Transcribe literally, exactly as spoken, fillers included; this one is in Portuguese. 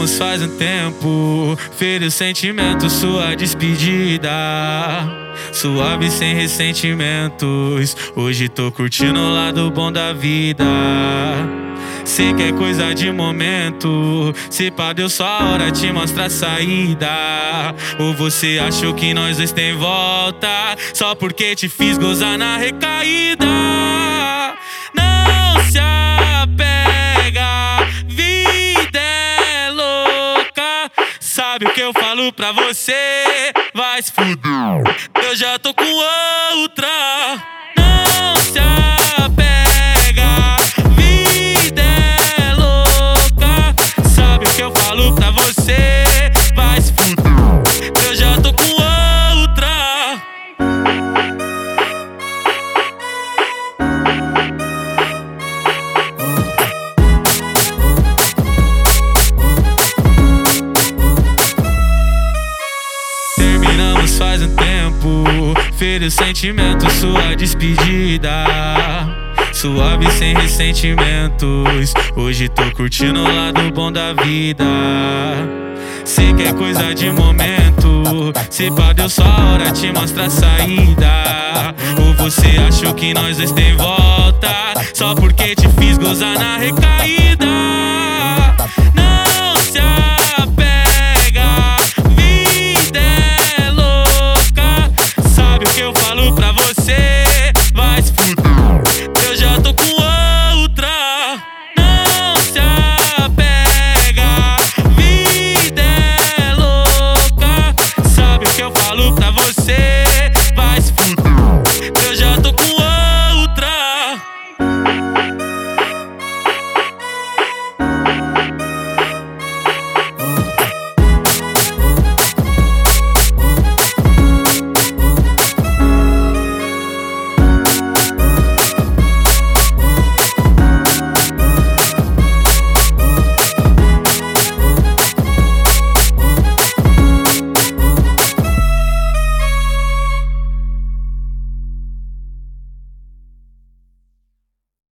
Terminamos faz um tempo, feriu sentimento, sua despedida. Suave sem ressentimentos, hoje tô curtindo o lado bom da vida. Sei que é coisa de momento, se pá deu só a hora te mostra a saída. Ou você achou que nós dois tem volta, só porque te fiz gozar na recaída. Não se apega, vida é louca. Sabe o que eu falo pra você? Vai se fuder, eu já tô com outra. Não se apega, vida é louca. Sabe o que eu falo pra você? Vai se fuder, eu já tô com outra. Terminamos faz um tempo, feriu sentimento, sua despedida. Suave sem ressentimentos, hoje tô curtindo o lado bom da vida. Sei que é coisa de momento, se pá deu só a hora te mostra a saída. Ou você achou que nós dois tem volta, só porque te fiz gozar na recaída.